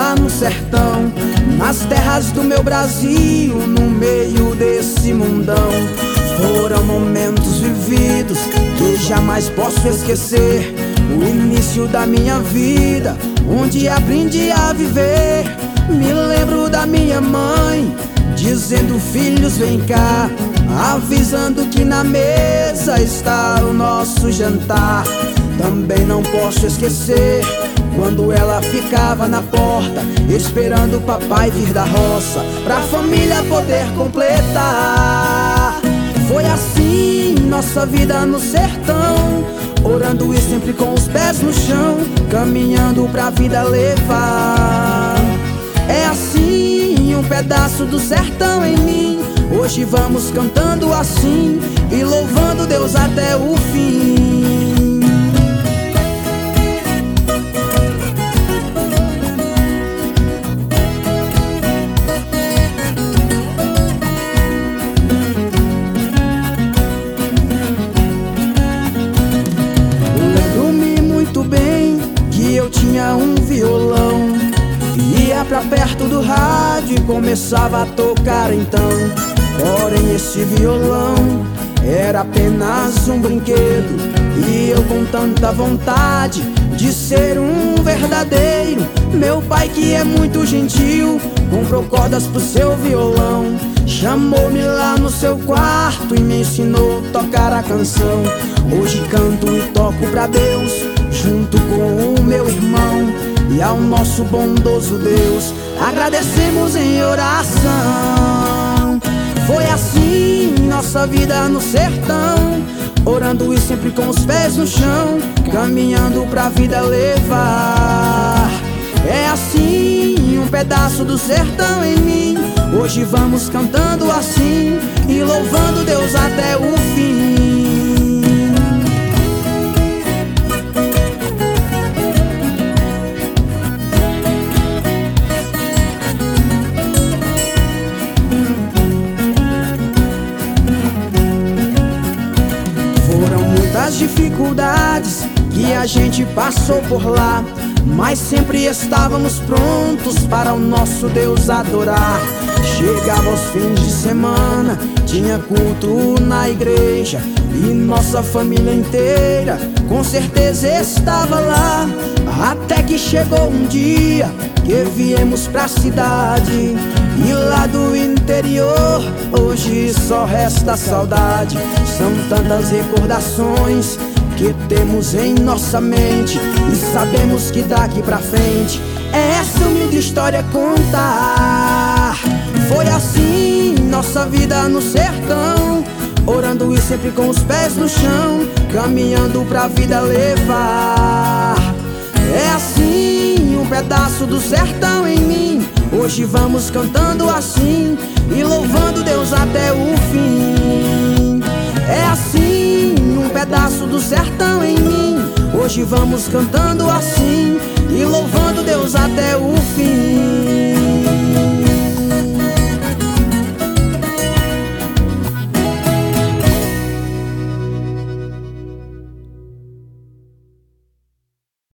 lá no sertão, nas terras do meu Brasil, no meio desse mundão. Foram momentos vividos que jamais posso esquecer. O início da minha vida, onde aprendi a viver. Me lembro da minha mãe dizendo: filhos, vem cá, avisando que na mesa está o nosso jantar. Também não posso esquecer quando ela ficava na porta, esperando o papai vir da roça, pra família poder completar. Foi assim nossa vida no sertão, orando e sempre com os pés no chão, caminhando pra vida levar. É assim um pedaço do sertão em mim. Hoje vamos cantando assim e louvando Deus até o fim. Eu tinha um violão, ia pra perto do rádio e começava a tocar então. Porém esse violão era apenas um brinquedo, e eu com tanta vontade de ser um verdadeiro. Meu pai, que é muito gentil, comprou cordas pro seu violão, chamou-me lá no seu quarto e me ensinou a tocar a canção. Hoje canto e toco pra Deus, junto com o meu irmão, e ao nosso bondoso Deus agradecemos em oração. Foi assim nossa vida no sertão, orando e sempre com os pés no chão, caminhando pra vida levar. É assim um pedaço do sertão em mim. Hoje vamos cantando assim e louvando Deus até o fim. As dificuldades que a gente passou por lá, mas sempre estávamos prontos para o nosso Deus adorar. Chegava aos fins de semana, tinha culto na igreja, e nossa família inteira com certeza estava lá. Até que chegou um dia que viemos pra cidade, e lá do interior hoje só resta saudade. São tantas recordações que temos em nossa mente, e sabemos que daqui pra frente é essa humilde história contar. Foi assim nossa vida no sertão, orando e sempre com os pés no chão, caminhando pra vida levar. É assim um pedaço do sertão em mim. Hoje vamos cantando assim e louvando Deus até o fim. É assim um pedaço do sertão em mim. Hoje vamos cantando assim e louvando Deus até o fim.